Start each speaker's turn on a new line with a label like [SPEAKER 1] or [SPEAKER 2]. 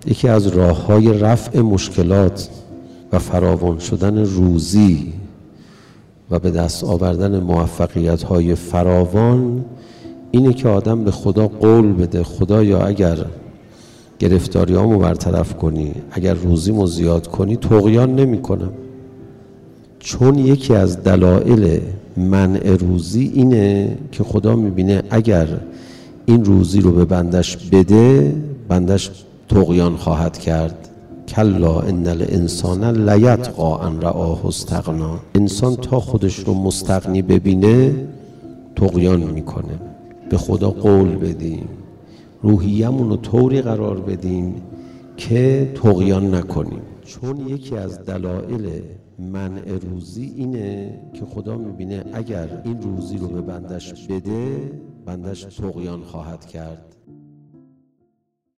[SPEAKER 1] یکی از راه‌های رفع مشکلات و فراوان شدن روزی و به دست آوردن موفقیت‌های فراوان اینه که آدم به خدا قول بده خدایا اگر گرفتاریامو برطرف کنی، اگر روزیمو زیاد کنی، طغیان نمی کنم. چون یکی از دلایل منع روزی اینه که خدا میبینه اگر این روزی رو به بندش بده، بندش طغیان خواهد کرد. کلا ان الانسان لیطغی ان رآه استغنا. انسان تا خودش رو مستغنی ببینه طغیان میکنه. به خدا قول بدیم، روحیه‌مون رو طوری قرار بدیم که طغیان نکنیم. چون یکی از دلایل منع روزی اینه که خدا میبینه اگر این روزی رو به بندش بده، بندش طغیان خواهد کرد.